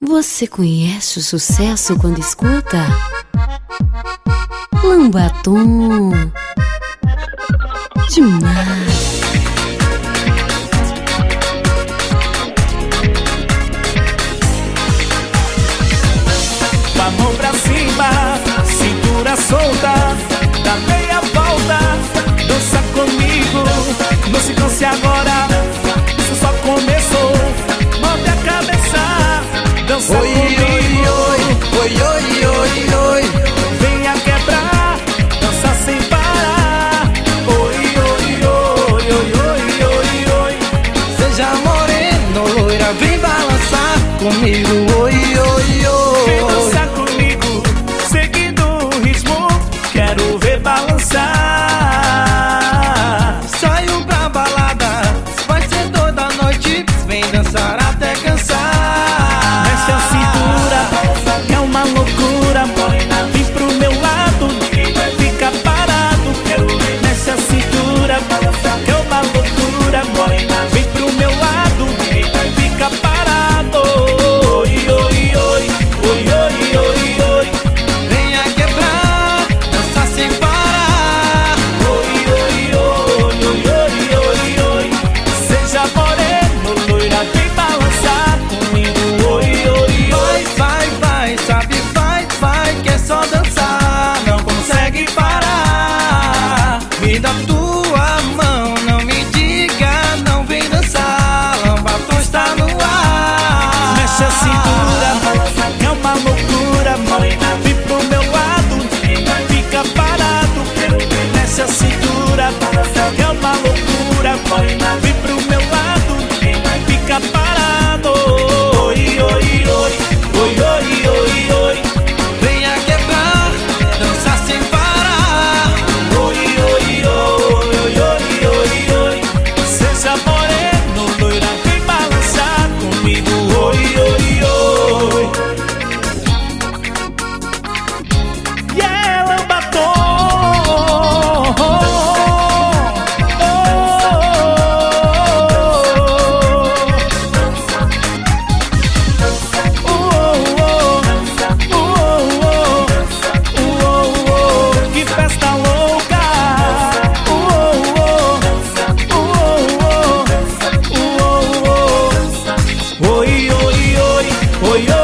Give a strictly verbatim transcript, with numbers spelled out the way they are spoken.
Você conhece o sucesso quando escuta? Lambaton demais. Com a mão pra cima, cintura solta, dá meia volta, dança comigo. Não se canse agora, isso só começou. Move a cabeça, dança oi, comigo. Oi, oi, oi, oi, oi. Venha quebrar, dança sem parar. Oi, oi, oi, oi, oi, oi, oi. Seja moreno, loira, vem balançar comigo. Oi, oi, oi. Vem dançar comigo, seguindo o ritmo, quero ver balançar. Saio pra balada, vai ser toda noite, vem dançar até cansar. Mexe a cintura, que é uma loucura, morena, vem pro meu lado, fica parado. Mexe a cintura, que é uma loucura, morena, vem pro meu lado, fica parado. Oi, oi, oi, oi, oi, oi, oi. Venha quebrar, dançar sem parar. Oi, oi, oi, oi, oi, oi, oi. Seja moreno, loira, vem balançar comigo. Oi, oi, oi. Vai, vai, vai, sabe, vai, vai, que é só dançar, não consegue parar. Me dá tua mão, não me diga, não vem dançar, Lambaton está no ar. Mexe a cintura, é uma loucura, morena, vem pro meu lado, fica parado. Mexe a cintura, é uma loucura, morena, vem pro meu lado, fica parado. Oi, oi, oi, oi, oi, oi, oi. Venha quebrar, dançar sem parar. Oi, oi, oi, oi, oi, oi, oi. Seja moreno, loira, vem balançar comigo. Oi, oi, oi. Yeah, Lambaton. Que festa louca. Oi, oi, oi, oi, oi.